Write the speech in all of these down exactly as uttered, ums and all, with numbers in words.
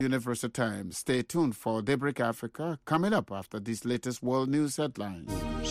Universal Times. Stay tuned for Daybreak Africa coming up after these latest world news headlines.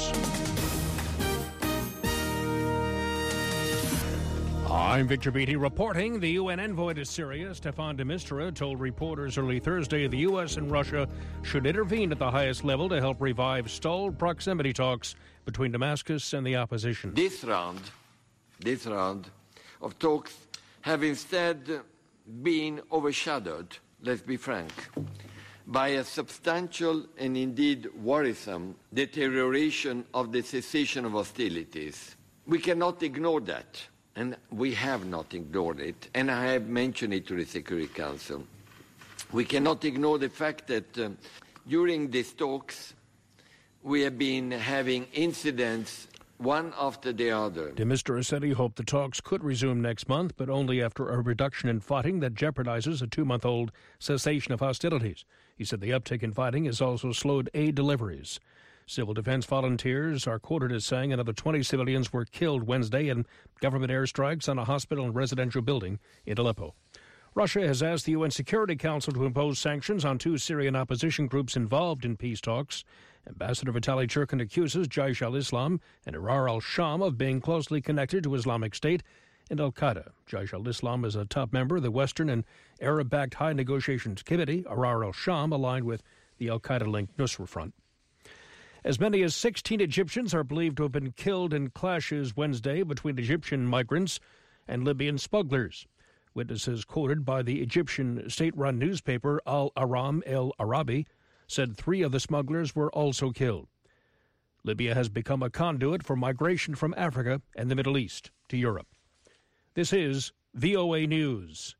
I'm Victor Beatty reporting. The U N envoy to Syria, Staffan de Mistura, told reporters early Thursday the U S and Russia should intervene at the highest level to help revive stalled proximity talks between Damascus and the opposition. This round, this round of talks have instead been overshadowed, let's be frank, by a substantial and indeed worrisome deterioration of the cessation of hostilities. We cannot ignore that. And we have not ignored it, and I have mentioned it to the Security Council. We cannot ignore the fact that uh, during these talks, we have been having incidents one after the other. De Mistura said he hoped the talks could resume next month, but only after a reduction in fighting that jeopardizes a two-month-old cessation of hostilities. He said the uptick in fighting has also slowed aid deliveries. Civil defense volunteers are quoted as saying another twenty civilians were killed Wednesday in government airstrikes on a hospital and residential building in Aleppo. Russia has asked the U N Security Council to impose sanctions on two Syrian opposition groups involved in peace talks. Ambassador Vitaly Churkin accuses Jaish al-Islam and Ahrar al-Sham of being closely connected to Islamic State and al-Qaeda. Jaish al-Islam is a top member of the Western and Arab-backed High Negotiations Committee. Ahrar al-Sham aligned with the al-Qaeda-linked Nusra Front. As many as sixteen Egyptians are believed to have been killed in clashes Wednesday between Egyptian migrants and Libyan smugglers. Witnesses quoted by the Egyptian state-run newspaper Al-Aram El-Arabi said three of the smugglers were also killed. Libya has become a conduit for migration from Africa and the Middle East to Europe. This is V O A News.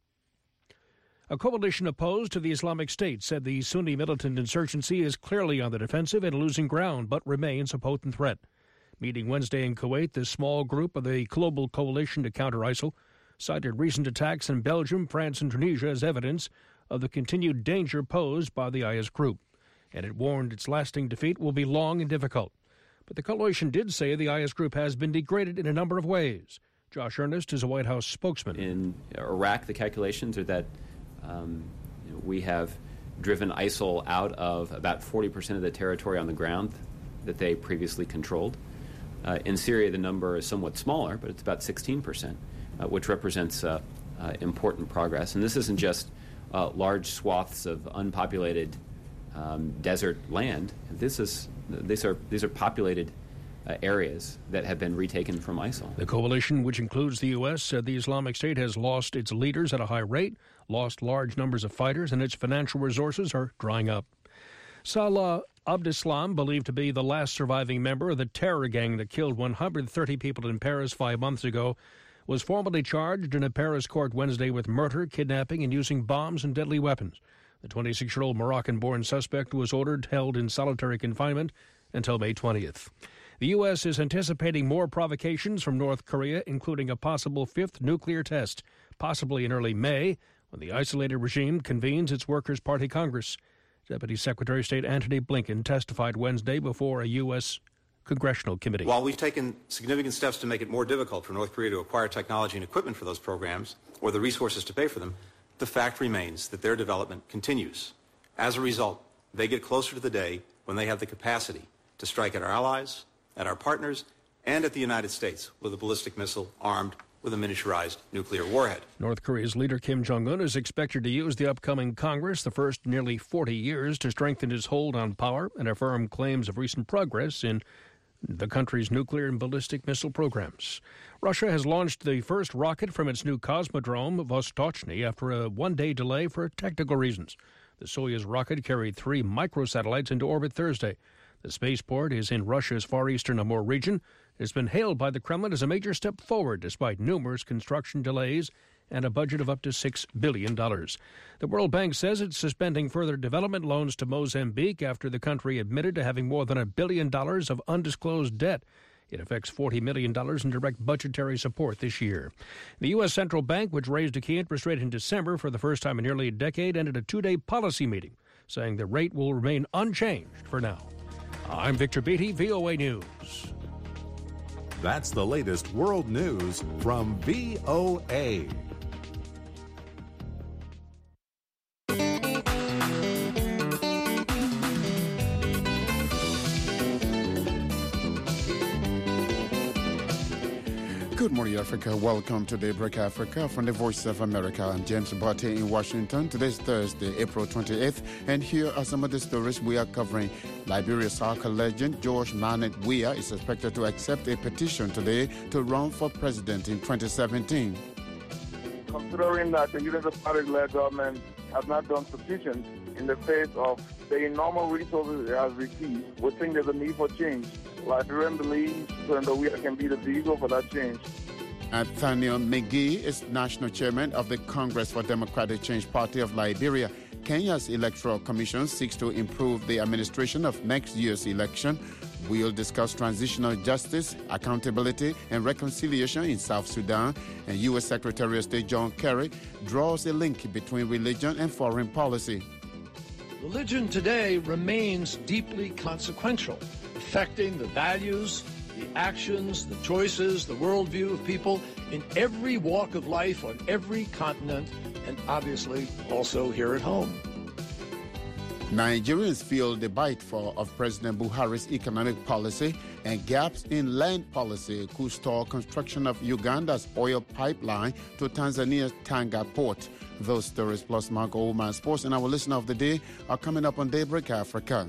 A coalition opposed to the Islamic State said the Sunni militant insurgency is clearly on the defensive and losing ground, but remains a potent threat. Meeting Wednesday in Kuwait, this small group of the Global Coalition to Counter ISIL cited recent attacks in Belgium, France, and Tunisia as evidence of the continued danger posed by the I S group, and it warned its lasting defeat will be long and difficult. But the coalition did say the I S group has been degraded in a number of ways. Josh Earnest is a White House spokesman. In Iraq, the calculations are that Um, we have driven ISIL out of about forty percent of the territory on the ground that they previously controlled. Uh, in Syria, the number is somewhat smaller, but it's about sixteen percent, uh, which represents uh, uh, important progress. And this isn't just uh, large swaths of unpopulated um, desert land. This is these are these are populated Uh, areas that have been retaken from ISIL. The coalition, which includes the U S, said the Islamic State has lost its leaders at a high rate, lost large numbers of fighters, and its financial resources are drying up. Salah Abdeslam, believed to be the last surviving member of the terror gang that killed one hundred thirty people in Paris five months ago, was formally charged in a Paris court Wednesday with murder, kidnapping, and using bombs and deadly weapons. The twenty-six-year-old Moroccan-born suspect was ordered held in solitary confinement until May twentieth. The U S is anticipating more provocations from North Korea, including a possible fifth nuclear test, possibly in early May, when the isolated regime convenes its Workers' Party Congress. Deputy Secretary of State Antony Blinken testified Wednesday before a U S congressional committee. While we've taken significant steps to make it more difficult for North Korea to acquire technology and equipment for those programs, or the resources to pay for them, the fact remains that their development continues. As a result, they get closer to the day when they have the capacity to strike at our allies, at our partners, and at the United States with a ballistic missile armed with a miniaturized nuclear warhead. North Korea's leader Kim Jong-un is expected to use the upcoming Congress, the first in nearly forty years, to strengthen his hold on power and affirm claims of recent progress in the country's nuclear and ballistic missile programs. Russia has launched the first rocket from its new cosmodrome, Vostochny, after a one-day delay for technical reasons. The Soyuz rocket carried three microsatellites into orbit Thursday. The spaceport is in Russia's far eastern Amur region. It has been hailed by the Kremlin as a major step forward despite numerous construction delays and a budget of up to six billion dollars. The World Bank says it's suspending further development loans to Mozambique after the country admitted to having more than a billion dollars of undisclosed debt. It affects forty million dollars in direct budgetary support this year. The U S Central Bank, which raised a key interest rate in December for the first time in nearly a decade, ended a two-day policy meeting, saying the rate will remain unchanged for now. I'm Victor Beatty, V O A News. That's the latest world news from V O A. Good morning, Africa. Welcome to Daybreak Africa from the Voice of America. I'm James Botte in Washington. Today's Thursday, April twenty-eighth, and here are some of the stories we are covering. Liberia soccer legend George Manett Weah is expected to accept a petition today to run for president in twenty seventeen. Considering that the Unity Party-led government has not done sufficient in the face of the enormous resources it has received, we think there's a need for change. Liberian believes Senator Weah can be the vehicle for that change. Nathaniel McGee is national chairman of the Congress for Democratic Change Party of Liberia. Kenya's Electoral Commission seeks to improve the administration of next year's election. We'll discuss transitional justice, accountability, and reconciliation in South Sudan. And U S Secretary of State John Kerry draws a link between religion and foreign policy. Religion today remains deeply consequential, affecting the values, the actions, the choices, the worldview of people in every walk of life on every continent, and obviously also here at home. Nigerians feel the bite for of President Buhari's economic policy, and gaps in land policy could stall construction of Uganda's oil pipeline to Tanzania's Tanga port. Those stories plus Mark Oldman Sports and our listener of the day are coming up on Daybreak Africa.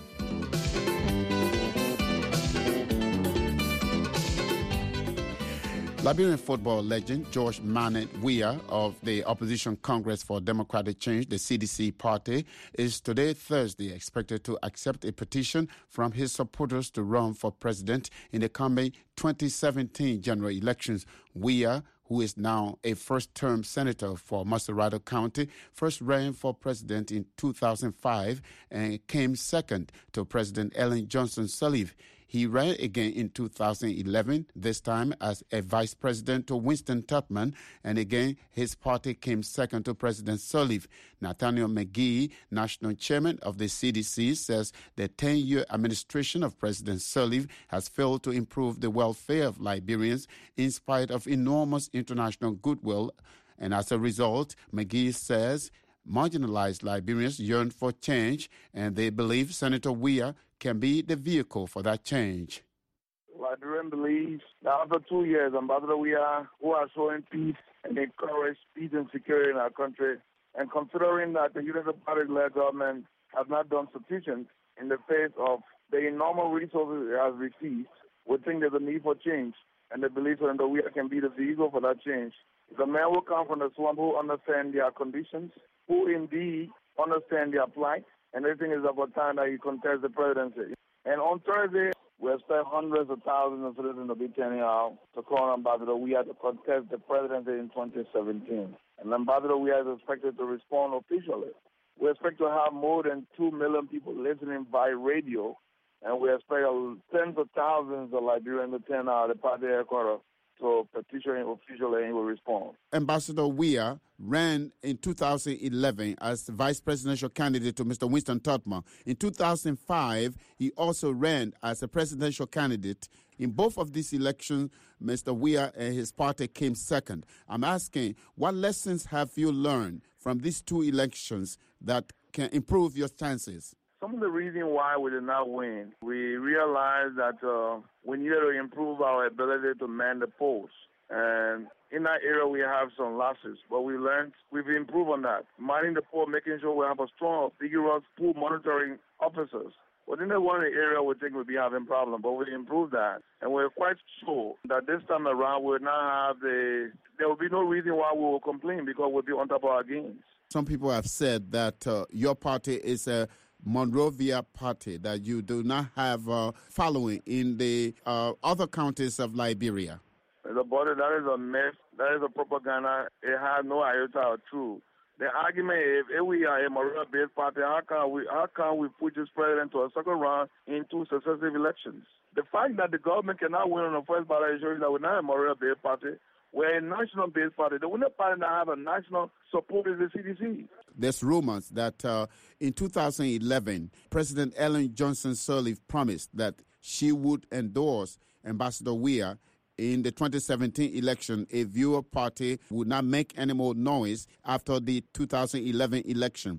Liberian football legend George Manett Weah of the Opposition Congress for Democratic Change, the C D C party, is today, Thursday, expected to accept a petition from his supporters to run for president in the coming twenty seventeen general elections. Weah, who is now a first-term senator for Masterado County, first ran for president in two thousand five and came second to President Ellen Johnson Sirleaf. He ran again in two thousand eleven, this time as a vice president to Winston Tubman, and again his party came second to President Sirleaf. Nathaniel McGee, national chairman of the C D C, says the ten-year administration of President Sirleaf has failed to improve the welfare of Liberians in spite of enormous international goodwill. And as a result, McGee says marginalized Liberians yearn for change, and they believe Senator Weah can be the vehicle for that change. Liberian believes that after two years, Ambassador Weah, who are showing peace and encourage peace and security in our country, and considering that the Unity Party-led government has not done sufficient in the face of the enormous resources it has received, we think there's a need for change, and they believe Senator Weah can be the vehicle for that change. The man will come from the swamp who understand their conditions, who indeed understand their plight, and everything is about time that he contests the presidency. And on Thursday, we expect hundreds of thousands of citizens to be turning out to call Ambassador Weah to contest the presidency in twenty seventeen. And Ambassador Weah is expected to respond officially. We expect to have more than two million people listening by radio, and we expect tens of thousands of Liberians to turn out at the party headquarters to petition him officially, and he will respond. Ambassador Weah ran in two thousand eleven as the vice presidential candidate to Mister Winston Tubman. In two thousand five, he also ran as a presidential candidate. In both of these elections, Mister Weah and his party came second. I'm asking, what lessons have you learned from these two elections that can improve your chances? Some of the reason why we did not win, we realized that uh, we needed to improve our ability to man the polls. And in that area, we have some losses, but we learned, we've improved on that. Manning the poll, making sure we have a strong, vigorous pool monitoring officers. Well, then that's one of the areas we think we'll be having problems, but we improved that. And we're quite sure that this time around, we'll not have the, there will be no reason why we will complain because we'll be on top of our games. Some people have said that uh, your party is a Monrovia party, that you do not have a following in the uh, other counties of Liberia. The body, that is a myth. That is a propaganda. It has no iota of truth. The argument is, if we are a Monrovia-based party, how can we how can we put this president to a second round in two successive elections? The fact that the government cannot win on the first ballot shows that we're not a Monrovia-based party. We're a national-based party. The only party that have a national support is the C D C. There's rumors that uh, in two thousand eleven, President Ellen Johnson Sirleaf promised that she would endorse Ambassador Weah in the twenty seventeen election if your party would not make any more noise after the two thousand eleven election.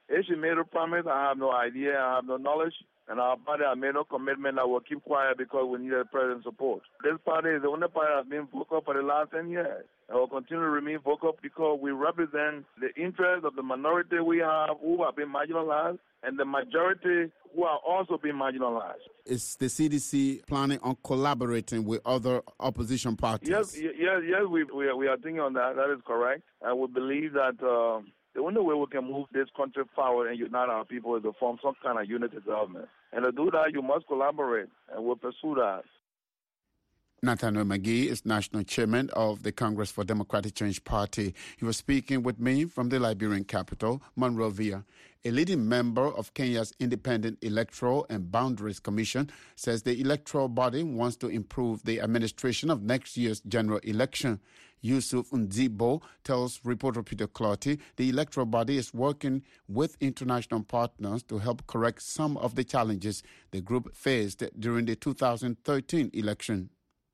If she made a promise, I have no idea, I have no knowledge, and our party has made no commitment that we'll keep quiet because we needed president's support. This party is the only party that's been vocal for the last ten years. And will continue to remain vocal because we represent the interests of the minority we have who have been marginalized and the majority who are also being marginalized. Is the C D C planning on collaborating with other opposition parties? Yes, yes, yes, we, we, are, we are thinking on that. That is correct. And we believe that uh, the only way we can move this country forward and unite our people is to form some kind of unity government. And to do that, you must collaborate, and we'll pursue that. Nathaniel McGee is national chairman of the Congress for Democratic Change Party. He was speaking with me from the Liberian capital, Monrovia. A leading member of Kenya's Independent Electoral and Boundaries Commission says the electoral body wants to improve the administration of next year's general election. Yusuf Nzibo tells reporter Peter Clotty the electoral body is working with international partners to help correct some of the challenges the group faced during the two thousand thirteen election.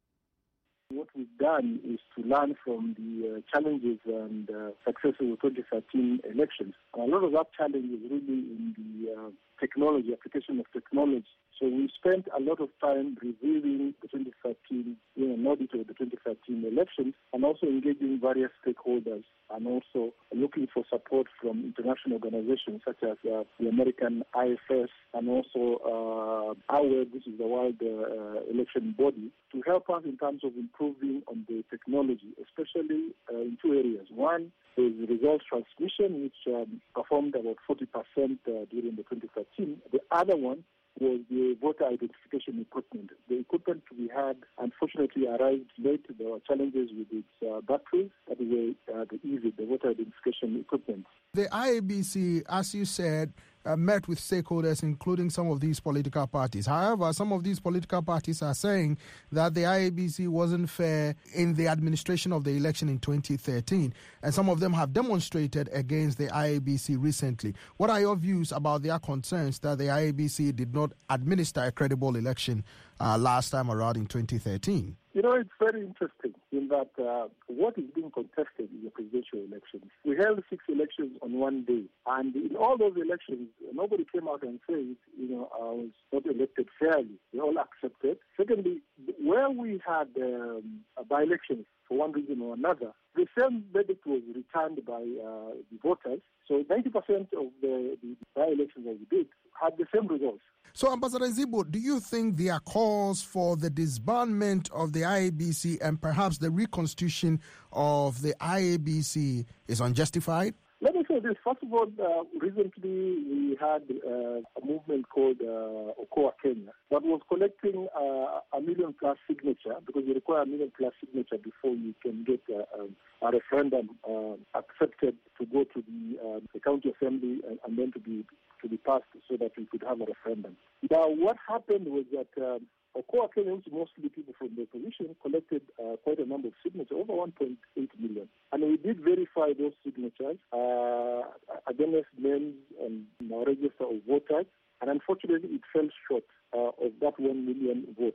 What we've done is to learn from the uh, challenges and uh, successes of the twenty thirteen elections. And a lot of that challenge is really in the uh, technology, application of technology. So we spent a lot of time reviewing the twenty thirteen, you know, an audit of the twenty thirteen elections, and also engaging various stakeholders, and also looking for support from international organizations such as uh, the American I F S, and also uh, I W E B, which is the World uh, Election Body, to help us in terms of improving on the technology, especially uh, in two areas. One is results transmission, which um, performed about forty percent uh, during the twenty thirteen. The other one was the voter identification equipment. The equipment we had, unfortunately, arrived late. There were challenges with its uh, batteries. That is uh, the E V I D, the voter identification equipment. The I A B C, as you said, uh, met with stakeholders, including some of these political parties. However, some of these political parties are saying that the I A B C wasn't fair in the administration of the election in twenty thirteen, and some of them have demonstrated against the I A B C recently. What are your views about their concerns that the I A B C did not administer a credible election uh, last time around in twenty thirteen? You know, it's very interesting in that uh, what is being contested is the presidential elections. We held six elections on one day, and in all those elections, nobody came out and said, you know, I was not elected fairly. They all accepted. Secondly, where we had um, by-elections for one reason or another, the same verdict was returned by uh, the voters. So ninety percent of the, the by-elections that we did had the same results. So, Ambassador Nzibo, do you think there are calls for the disbandment of the I A B C and perhaps the reconstitution of the I A B C is unjustified? Let me say this. First of all, uh, recently we had uh, a movement called uh, Okoa Kenya that was collecting uh, a million plus signature, because you require a million plus signature before you can get uh, um, a referendum uh, accepted to go to the, uh, the county assembly and, and then to be to be passed so that we could have a referendum. Now, what happened was that um, Okoa Kenyans, mostly people from the opposition, collected uh, quite a number of signatures, over one point eight million. And we did verify those signatures uh, against names and our register of voters. And unfortunately, it fell short uh, of that one million votes.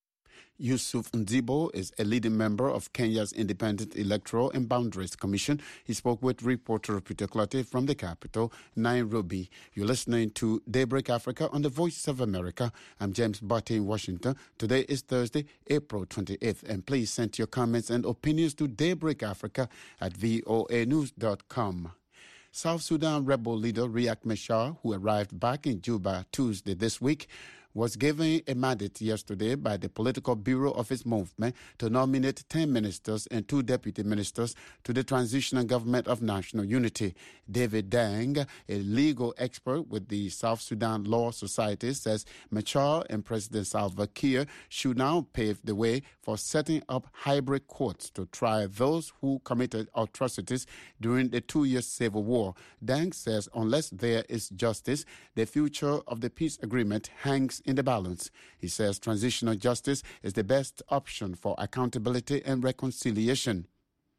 Yusuf Nzibo is a leading member of Kenya's Independent Electoral and Boundaries Commission. He spoke with reporter Peter Clotty from the capital, Nairobi. You're listening to Daybreak Africa on the Voice of America. I'm James Barty in Washington. Today is Thursday, April twenty-eighth. And please send your comments and opinions to Daybreak Africa at voa news dot com. South Sudan rebel leader Riek Machar, who arrived back in Juba Tuesday this week, was given a mandate yesterday by the political bureau of his movement to nominate ten ministers and two deputy ministers to the transitional government of national unity. David Deng, a legal expert with the South Sudan Law Society, says Machar and President Salva Kiir should now pave the way for setting up hybrid courts to try those who committed atrocities during the two-year civil war. Deng says unless there is justice, the future of the peace agreement hangs in the balance. He says transitional justice is the best option for accountability and reconciliation.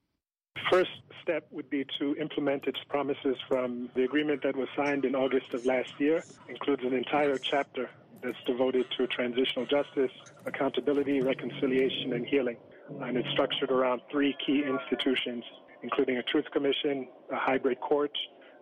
First step would be to implement its promises from the agreement that was signed in August of last year. It includes an entire chapter that's devoted to transitional justice, accountability, reconciliation, and healing. And it's structured around three key institutions, including a truth commission, a hybrid court,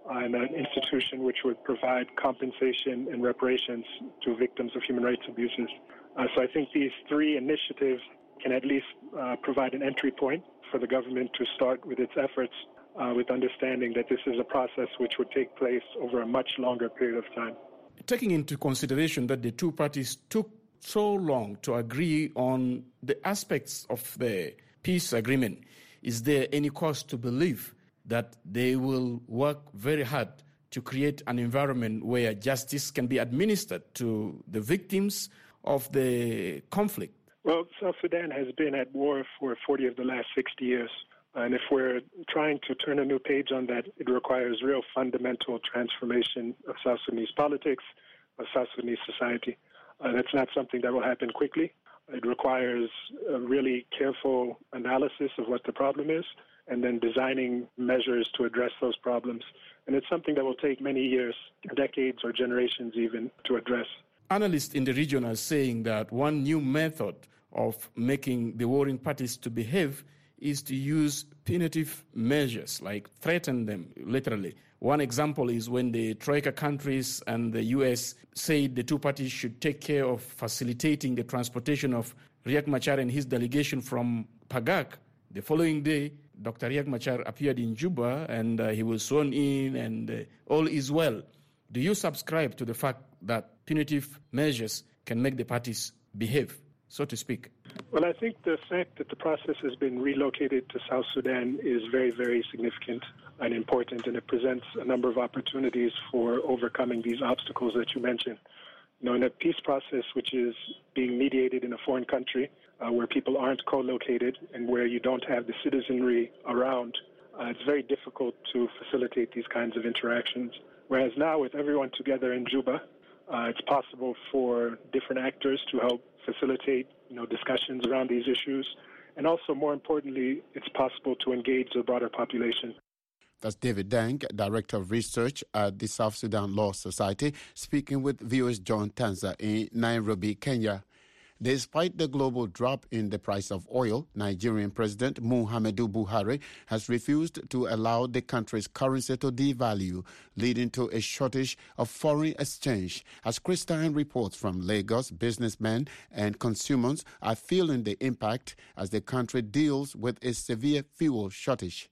and an institution which would provide compensation and reparations to victims of human rights abuses. Uh, so I think these three initiatives can at least uh, provide an entry point for the government to start with its efforts, uh, with understanding that this is a process which would take place over a much longer period of time. Taking into consideration that the two parties took so long to agree on the aspects of the peace agreement, is there any cause to believe that they will work very hard to create an environment where justice can be administered to the victims of the conflict? Well, South Sudan has been at war for forty of the last sixty years. And if we're trying to turn a new page on that, it requires real fundamental transformation of South Sudanese politics, of South Sudanese society. Uh, that's not something that will happen quickly. It requires a really careful analysis of what the problem is and then designing measures to address those problems. And it's something that will take many years, decades or generations even, to address. Analysts in the region are saying that one new method of making the warring parties to behave is to use punitive measures, like threaten them, literally. One example is when the Troika countries and the U S said the two parties should take care of facilitating the transportation of Riek Machar and his delegation from Pagak. The following day, Doctor Riek Machar appeared in Juba and uh, he was sworn in and uh, all is well. Do you subscribe to the fact that punitive measures can make the parties behave, so to speak? Well, I think the fact that the process has been relocated to South Sudan is very, very significant and important, and it presents a number of opportunities for overcoming these obstacles that you mentioned. You know, in a peace process which is being mediated in a foreign country, uh, where people aren't co-located and where you don't have the citizenry around, uh, it's very difficult to facilitate these kinds of interactions. Whereas now, with everyone together in Juba, uh, it's possible for different actors to help facilitate, you know, discussions around these issues. And also, more importantly, it's possible to engage the broader population. That's David Deng, Director of Research at the South Sudan Law Society, speaking with V O A's John Tanza in Nairobi, Kenya. Despite the global drop in the price of oil, Nigerian President Muhammadu Buhari has refused to allow the country's currency to devalue, leading to a shortage of foreign exchange. As Christine reports from Lagos, businessmen and consumers are feeling the impact as the country deals with a severe fuel shortage.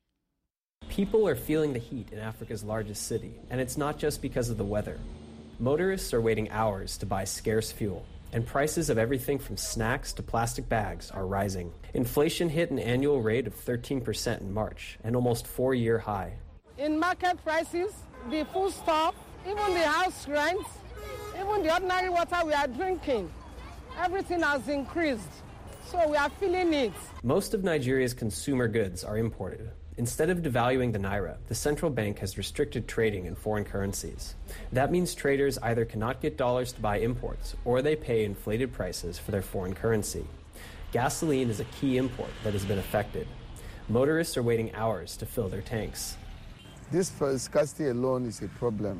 People are feeling the heat in Africa's largest city, and it's not just because of the weather. Motorists are waiting hours to buy scarce fuel, and prices of everything from snacks to plastic bags are rising. Inflation hit an annual rate of thirteen percent in March, an almost four-year high. In market prices, the food stuff, even the house rent, even the ordinary water we are drinking, everything has increased. So we are feeling it. Most of Nigeria's consumer goods are imported. Instead of devaluing the naira, the central bank has restricted trading in foreign currencies. That means traders either cannot get dollars to buy imports, or they pay inflated prices for their foreign currency. Gasoline is a key import that has been affected. Motorists are waiting hours to fill their tanks. This scarcity alone is a problem.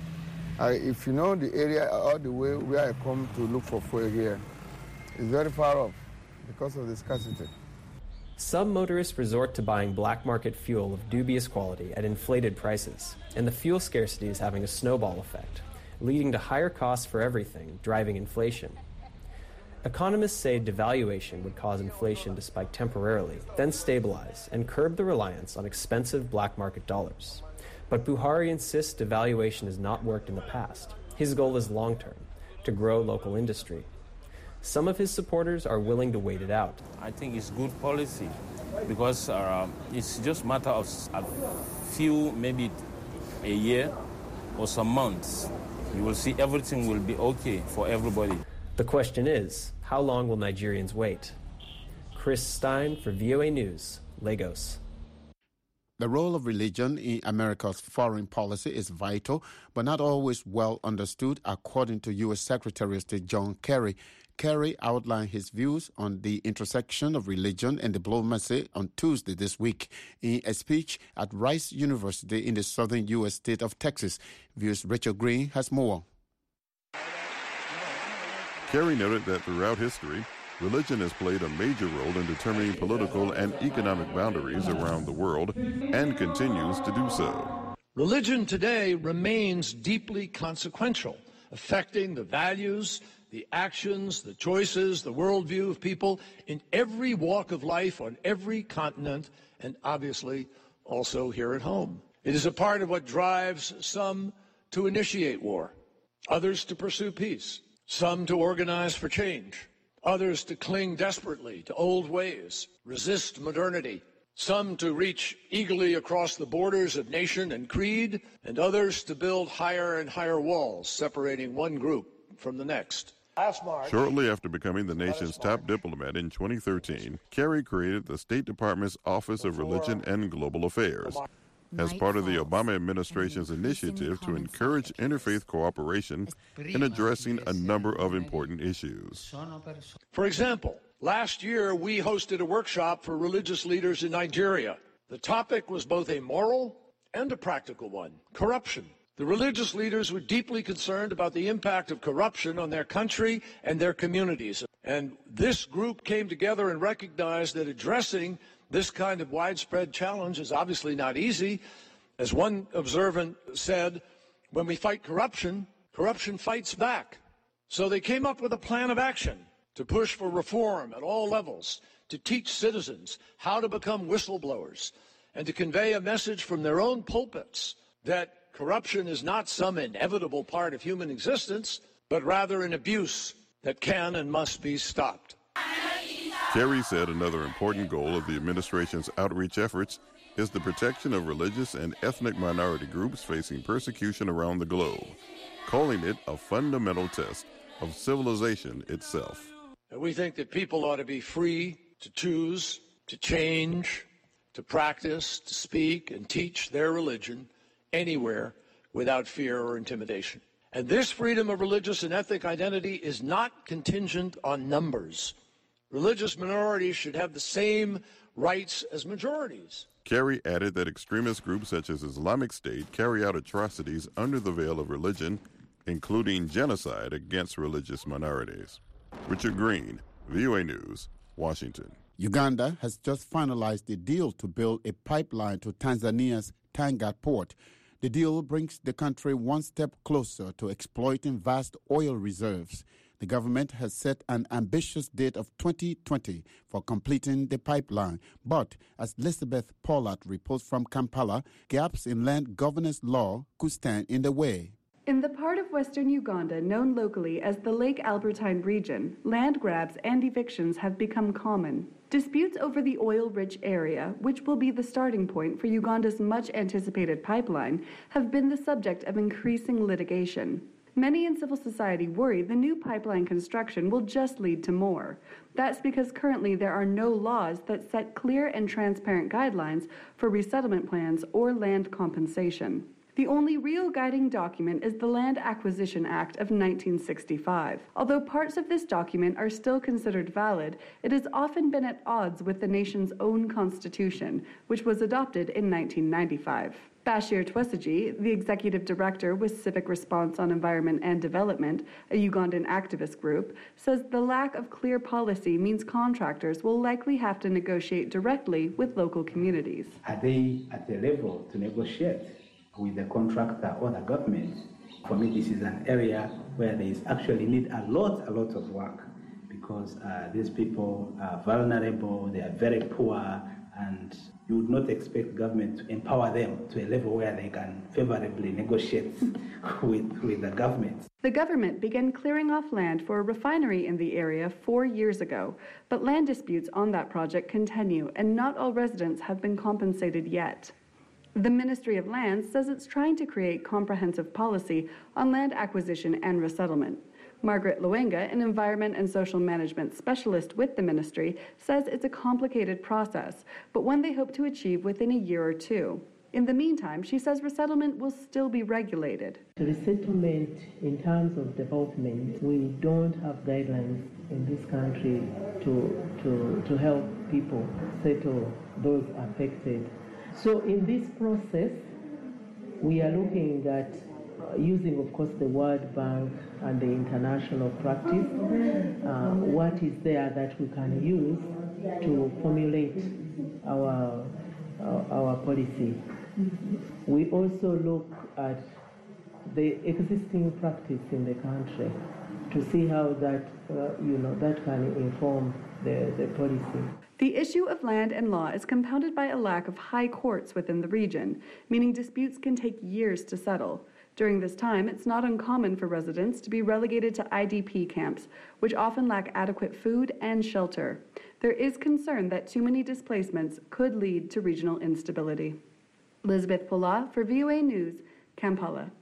I, if you know the area or the way where I come to look for fuel here, it's very far off because of the scarcity. Some motorists resort to buying black market fuel of dubious quality at inflated prices, and the fuel scarcity is having a snowball effect, leading to higher costs for everything, driving inflation. Economists say devaluation would cause inflation to spike temporarily, then stabilize, and curb the reliance on expensive black market dollars. But Buhari insists devaluation has not worked in the past. His goal is long-term, to grow local industry. Some of his supporters are willing to wait it out. I think it's good policy because uh, it's just a matter of a few, maybe a year or some months. You will see everything will be okay for everybody. The question is, how long will Nigerians wait? Chris Stein for V O A News, Lagos. The role of religion in America's foreign policy is vital, but not always well understood, according to U S Secretary of State John Kerry. Kerry outlined his views on the intersection of religion and diplomacy on Tuesday this week in a speech at Rice University in the southern U S state of Texas. Views Richard Green has more. Kerry noted that throughout history, religion has played a major role in determining political and economic boundaries around the world and continues to do so. Religion today remains deeply consequential, affecting the values, the actions, the choices, the worldview of people in every walk of life on every continent, and obviously also here at home. It is a part of what drives some to initiate war, others to pursue peace, some to organize for change, others to cling desperately to old ways, resist modernity, some to reach eagerly across the borders of nation and creed, and others to build higher and higher walls separating one group from the next. Shortly after becoming the nation's top diplomat in twenty thirteen, Kerry created the State Department's Office of Religion and Global Affairs as part of the Obama administration's initiative to encourage interfaith cooperation in addressing a number of important issues. For example, last year we hosted a workshop for religious leaders in Nigeria. The topic was both a moral and a practical one: corruption. The religious leaders were deeply concerned about the impact of corruption on their country and their communities. And this group came together and recognized that addressing this kind of widespread challenge is obviously not easy. As one observant said, when we fight corruption, corruption fights back. So they came up with a plan of action to push for reform at all levels, to teach citizens how to become whistleblowers, and to convey a message from their own pulpits that corruption is not some inevitable part of human existence, but rather an abuse that can and must be stopped. Kerry said another important goal of the administration's outreach efforts is the protection of religious and ethnic minority groups facing persecution around the globe, calling it a fundamental test of civilization itself. We think that people ought to be free to choose, to change, to practice, to speak, and teach their religion anywhere without fear or intimidation. And this freedom of religious and ethnic identity is not contingent on numbers. Religious minorities should have the same rights as majorities. Kerry added that extremist groups such as Islamic State carry out atrocities under the veil of religion, including genocide against religious minorities. Richard Green, V O A News, Washington. Uganda has just finalized a deal to build a pipeline to Tanzania's Tanga port. The deal brings the country one step closer to exploiting vast oil reserves. The government has set an ambitious date of twenty twenty for completing the pipeline. But, as Elizabeth Pollard reports from Kampala, gaps in land governance law could stand in the way. In the part of western Uganda known locally as the Lake Albertine region, land grabs and evictions have become common. Disputes over the oil-rich area, which will be the starting point for Uganda's much-anticipated pipeline, have been the subject of increasing litigation. Many in civil society worry the new pipeline construction will just lead to more. That's because currently there are no laws that set clear and transparent guidelines for resettlement plans or land compensation. The only real guiding document is the Land Acquisition Act of nineteen sixty-five. Although parts of this document are still considered valid, it has often been at odds with the nation's own constitution, which was adopted in nineteen ninety-five. Bashir Twesigye, the executive director with Civic Response on Environment and Development, a Ugandan activist group, says the lack of clear policy means contractors will likely have to negotiate directly with local communities. Are they at the level to negotiate with the contractor or the government? For me, this is an area where there is actually need a lot, a lot of work, because uh, these people are vulnerable, they are very poor, and you would not expect government to empower them to a level where they can favorably negotiate with, with the government. The government began clearing off land for a refinery in the area four years ago, but land disputes on that project continue, and not all residents have been compensated yet. The Ministry of Lands says it's trying to create comprehensive policy on land acquisition and resettlement. Margaret Luenga, an environment and social management specialist with the ministry, says it's a complicated process, but one they hope to achieve within a year or two. In the meantime, she says resettlement will still be regulated. Resettlement in terms of development, we don't have guidelines in this country to, to, to help people settle those affected. So in this process, we are looking at uh, using, of course, the World Bank and the international practice. Uh, what is there that we can use to formulate our, our, our policy? We also look at the existing practice in the country to see how that, uh, you know, that can inform the, the policy. The issue of land and law is compounded by a lack of high courts within the region, meaning disputes can take years to settle. During this time, it's not uncommon for residents to be relegated to I D P camps, which often lack adequate food and shelter. There is concern that too many displacements could lead to regional instability. Elizabeth Pola for V O A News, Kampala.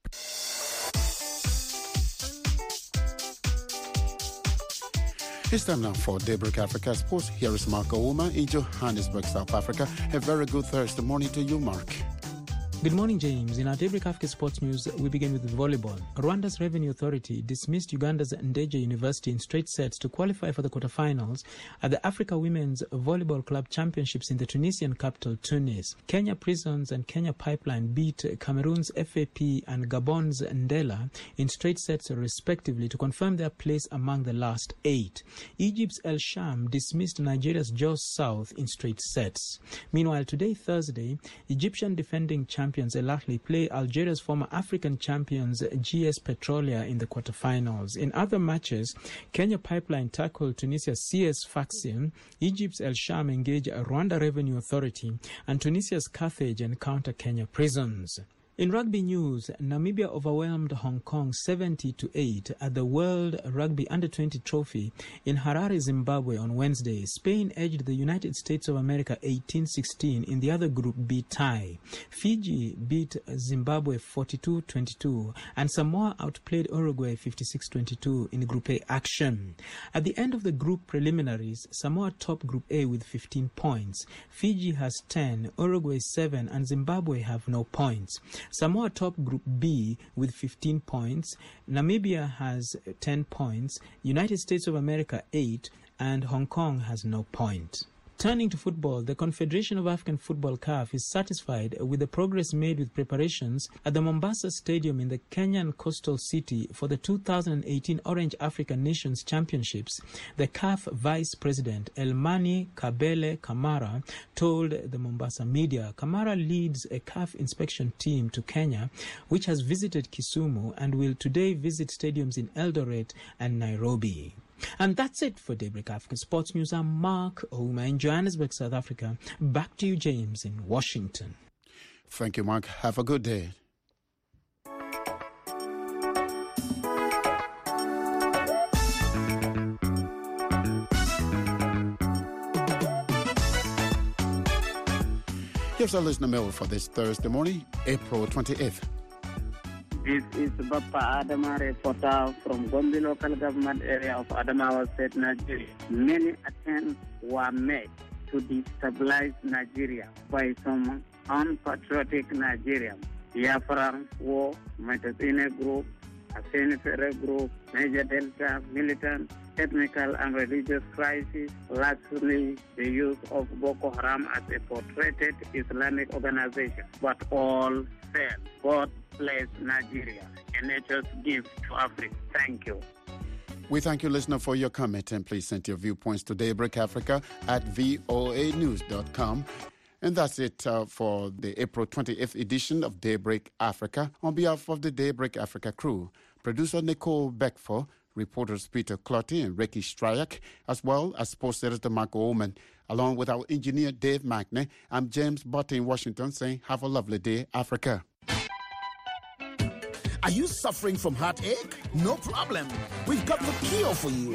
It's time now for Daybreak Africa Sports. Here is Mark Ouma in Johannesburg, South Africa. A very good Thursday morning to you, Mark. Good morning, James. In our Daybreak Africa Sports News, we begin with volleyball. Rwanda's Revenue Authority dismissed Uganda's Ndege University in straight sets to qualify for the quarterfinals at the Africa Women's Volleyball Club Championships in the Tunisian capital, Tunis. Kenya Prisons and Kenya Pipeline beat Cameroon's F A P and Gabon's Ndela in straight sets respectively to confirm their place among the last eight. Egypt's El Sham dismissed Nigeria's Jos South in straight sets. Meanwhile, today, Thursday, Egyptian defending champions El Ahly play Algeria's former African champions G S Petrolia in the quarterfinals. In other matches, Kenya Pipeline tackled Tunisia's C S Faxim, Egypt's El Sham engage Rwanda Revenue Authority, and Tunisia's Carthage encounter Kenya Prisons. In rugby news, Namibia overwhelmed Hong Kong seventy to eight at the World Rugby Under twenty Trophy in Harare, Zimbabwe on Wednesday. Spain edged the United States of America eighteen sixteen in the other Group B tie. Fiji beat Zimbabwe forty-two twenty-two and Samoa outplayed Uruguay fifty-six twenty-two in Group A action. At the end of the group preliminaries, Samoa topped Group A with fifteen points. Fiji has ten, Uruguay seven, and Zimbabwe have no points. Samoa top Group B with fifteen points, Namibia has ten points, United States of America eight, and Hong Kong has no point. Turning to football, the Confederation of African Football C A F is satisfied with the progress made with preparations at the Mombasa Stadium in the Kenyan coastal city for the two thousand eighteen Orange African Nations Championships. The C A F Vice President Elmani Kabele Kamara told the Mombasa media. Kamara leads a C A F inspection team to Kenya, which has visited Kisumu and will today visit stadiums in Eldoret and Nairobi. And that's it for Daybreak Africa Sports News. I'm Mark Ouma in Johannesburg, South Africa. Back to you, James, in Washington. Thank you, Mark. Have a good day. Here's our listener mail for this Thursday morning, April twenty-eighth. This is Bappa Adama, reporter from Gombe local government area of Adamawa State, Nigeria. Many attempts were made to destabilize Nigeria by some unpatriotic Nigerians. Biafra War, Matasine Group, Asenifere Group, Major Delta, militant, ethnical and religious crisis, lastly, the use of Boko Haram as a portrayed Islamic organization. But all failed. God bless Nigeria, a nature's gift to Africa. Thank you. We thank you, listener, for your comment, and please send your viewpoints to Daybreak Africa at V O A news dot com. And that's it uh, for the April twenty-eighth edition of Daybreak Africa. On behalf of the Daybreak Africa crew, producer Nicole Beckford, reporters Peter Clotty and Ricky Stryak, as well as sports editor Mark Oman, along with our engineer Dave Magney, I'm James Butte in Washington saying, have a lovely day, Africa. Are you suffering from heartache? No problem. We've got the cure for you.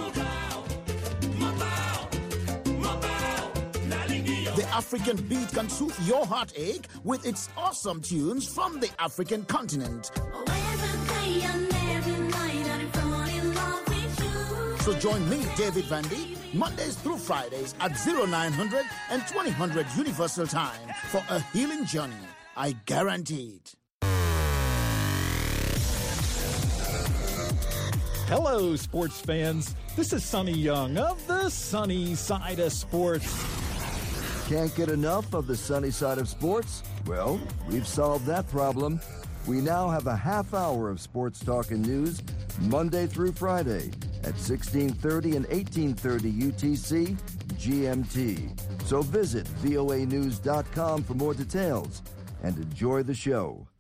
The African beat can soothe your heartache with its awesome tunes from the African continent. So join me, David Vandy, Mondays through Fridays at oh nine hundred and twenty hundred Universal Time for a healing journey. I guarantee it. Hello, sports fans. This is Sonny Young of the Sunny Side of Sports. Can't get enough of the sunny side of sports? Well, we've solved that problem. We now have a half hour of sports talk and news Monday through Friday at sixteen thirty and eighteen thirty U T C G M T. So visit V O A news dot com for more details. and enjoy the show.